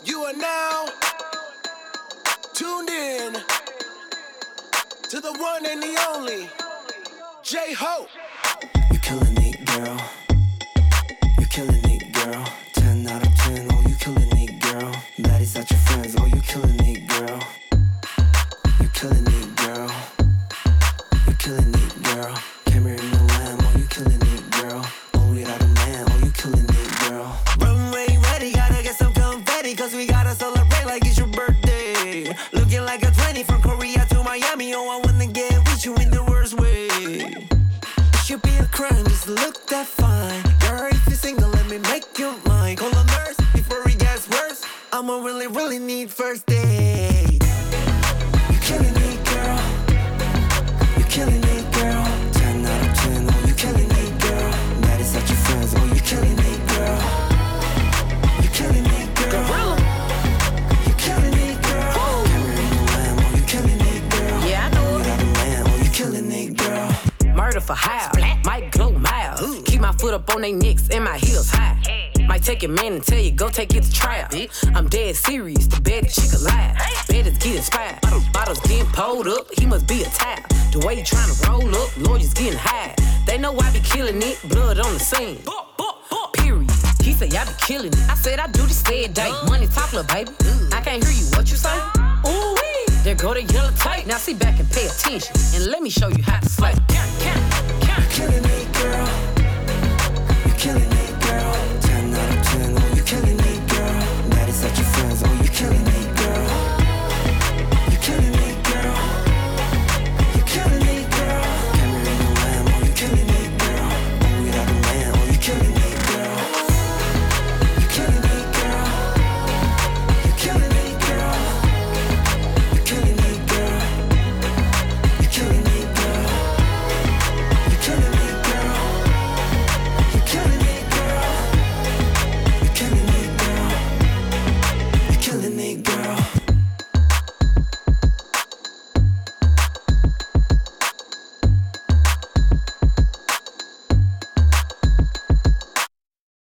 You are now tuned in to the one and the only J-Hope. You're killing it, girl. You're killing it, girl. 10 out of 10, oh, you killing it, girl. Baddies at your friends, oh, you killing it, girl. You're killing it, girl. You're killing it, girl. Camera in the lamb, oh, you killing it, girl. Only without a man, oh, you killing it, girl. Runway ready, gotta get some confetti, cause we gotta celebrate like it's your birthday. Looking like a 20 from Korea to Miami, oh, I wanna get with you in the worst way. It should be a crime just to look that fine. Girl, if you're single, let me make you mine. Call a nurse before it gets worse. I'ma really need first date. You're killing it, girl. You're killing it, girl. 10 out of 10, oh, you're killing it, girl. That is at your friends, oh, you're killing it, girl. You're killing it, girl. You're killing it, girl. Camera in the lamb, oh, you're killing it, girl. Yeah, I know. Without a man, oh, you're killing it, girl. Murder for hire, might glow miles. Keep my foot up on they necks and my heels high. Might take your man and tell you, go take it to trial. I'm dead serious, the bed chick alive. Bed is getting inspired, bottles getting pulled up, he must be a type. The way he tryna roll up, lawyers getting high. They know I be killing it, blood on the scene. Period. He say I be killing it. I said I do this every day. Money talk, little baby. I can't hear you, what you say? Ooh wee. There go the yellow tape. Now sit back and pay attention, and let me show you how to slay. You're killing it, girl. You're killing it.